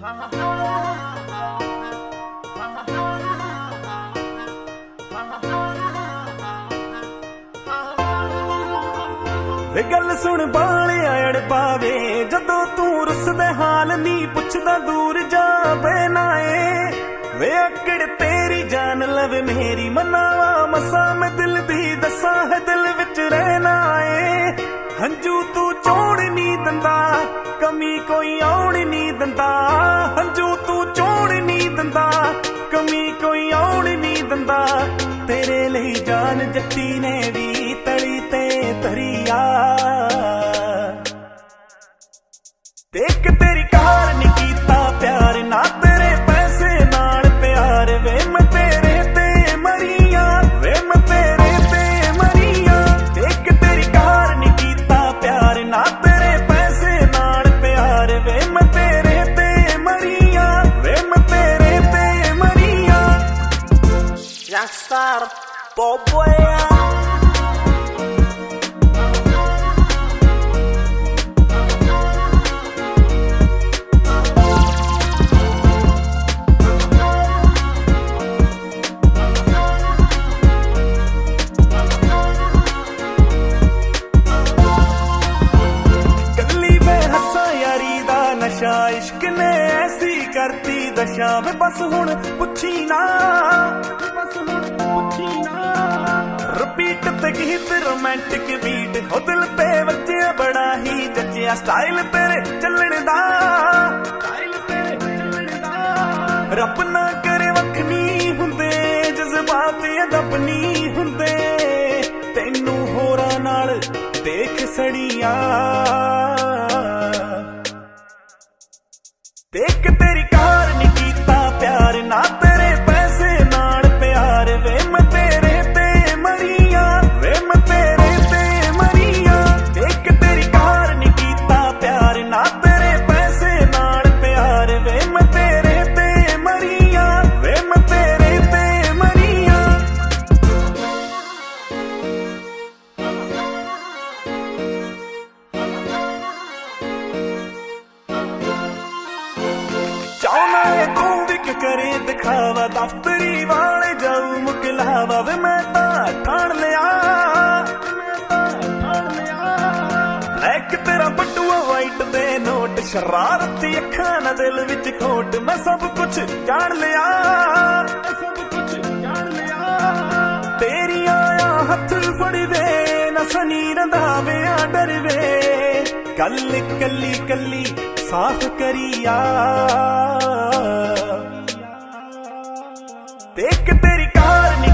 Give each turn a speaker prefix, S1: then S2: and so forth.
S1: वे गल सुन बालिया अड़ पावे जदों तू रुसदे हाल नी पुछदा दूर जावे नाए वे अकड़ तेरी जान लवे मेरी मनावा मसा मैं दिल दी दसा है दिल विच रहना है हंजू तू चोड़ नी दंदा कमी कोई आउण नी दंदा हंजू तू चोड़ नी दंदा कमी कोई आउण नी दंदा तेरे लिए जान जट्टी ने भी तली ते धरिया देख तेरी कार नी कीता प्यार ना तेरे पैसे नाल प्यार वे मैं तेरे ते मरिया वे मैं तेरे ते मरिया देख तेरी कार नी कीता प्यार ना तेरे पैसे नाल प्यार वे मैं तेरे ते मरिया वे मैं तेरे ते मरिया Rockstar Boboya नशा इश्क ने ऐसी करती दशा वे बस हुण पुछी ना रिपीट ते गीत रोमांटिक बीट हो दिल पे बच्चे बड़ा ही जचिया स्टाइल तेरे चलण दा रब ना करे वखनी हुंदे जज्बात अदब नी हुंदे तैनू होरां नाल देख सड़िया देख तेरी कार नी कीता प्यार ना तेरे पैसे नाल प्यार वे मैं तेरे ते मरिया वे मैं तेरे ते मरिया देख तेरी कार नी कीता प्यार ना तेरे पैसे नाल प्यार वे मैं तेरे ते मरिया वे मैं तेरे ते मरिया चाहना है तू भी क्या करे दिखावा दफ्तरी वाले जाऊ मुकलावा वे मैं ठाण लिया ब्लैक तेरा बटुआ वाइट दे नोट शरारती अखां ना दिल विच खोट मैं सब कुछ जान लिया तेरी आया हथ फड़ी दे ना सनी रंधावे डर वे गल कली कली साफ करिया देख तेरी कार नी